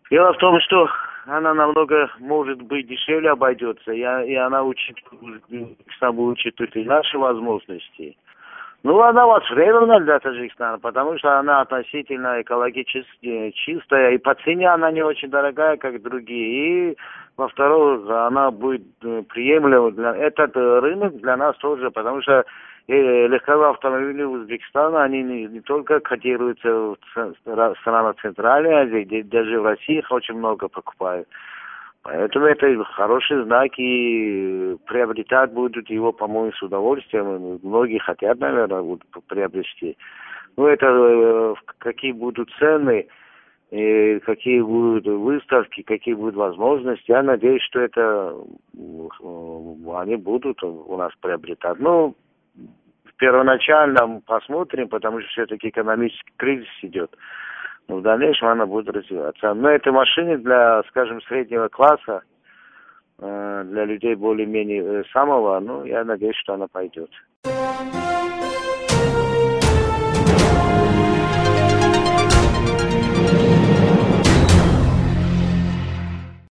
Дело в том, что она намного, может быть, дешевле обойдется, и она учитывает и наши возможности. Ну, она востребована для Таджикистана, потому что она относительно экологически чистая, и по цене она не очень дорогая, как другие. И, во-вторых, она будет приемлема. Этот рынок для нас тоже, потому что легковые автомобили Узбекистана, они не только котируются в странах Центральной Азии, где даже в России их очень много покупают. Поэтому это хороший знак, и приобретать будут его, по-моему, с удовольствием. Многие хотят, наверное, будут приобрести. Ну, это какие будут цены, какие будут выставки, какие будут возможности. Я надеюсь, что это они будут у нас приобретать. Ну, первоначально посмотрим, потому что все-таки экономический кризис идет. Но в дальнейшем она будет развиваться. Но это машины для, скажем, среднего класса, для людей более-менее самого, ну, я надеюсь, что она пойдет.